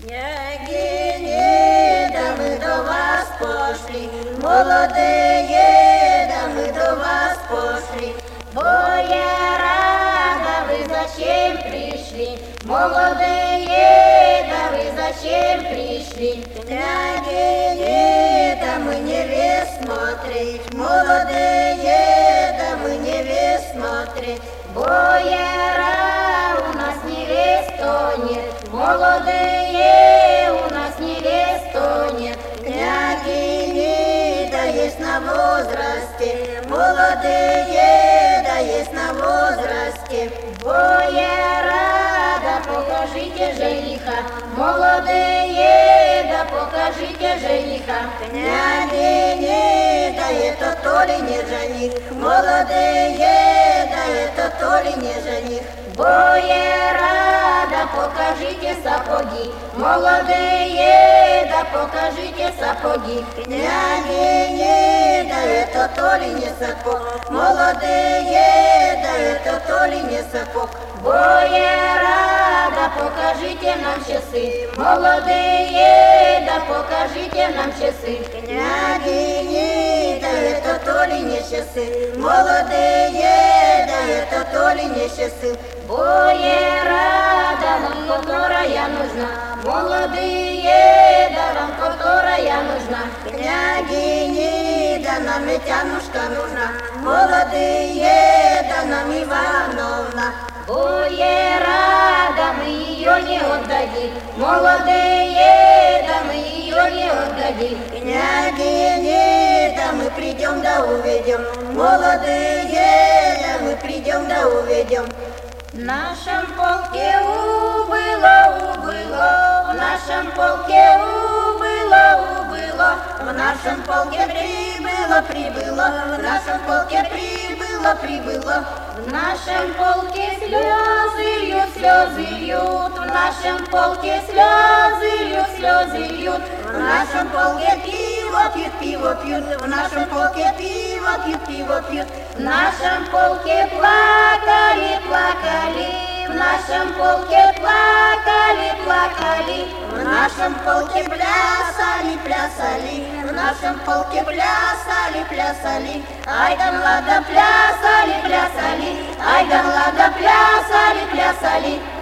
Княгини, да мы до вас пошли, молодые, да мы до вас пошли. Бояра, да вы зачем пришли? Молодые, да вы зачем пришли? Княгини, да мы невест смотреть, молодые, да мы невест смотреть. Бояра, у нас невест нет, молодые, у нас невест нет. Княгини, да есть на возрасте, молодые, да есть на возрасте. Бояра, да покажите жениха, молодые, да покажите жениха. Княгини, да это то ли не жених, молодые, да это то ли не жених. Бояра, да покажите сапоги, молодые, да покажите сапоги. Княгини, да это то ли не сапог, молодые, да это то ли не сапог. Бояра, да покажите нам часы, молодые, да покажите нам часы. Княгини, да это то ли не часы, молодые, да это то ли не часы. Бояра, да нам которая нужна, молодые, да вам которая нужна. Княгини, да нам Митянушка нужна, молодые, да нам Ивановна. Бояра, да мы ее не отдадим, молодые, да мы ее не отдадим. Княгини, да мы придем, да увидим, молодые, да мы придем, да увидим. В нашем полке убыло, в нашем полке убыло, в нашем полке прибыло, в нашем полке прибыло. В нашем полке слезы льют, в нашем полке слезы льют, в нашем полке пиво пьют, в нашем полке пиво пьют, в нашем полке плакали, в нашем полке плакали, в нашем полке плясали, в нашем полке плясали, ай да млада плясали, ай да млада плясали.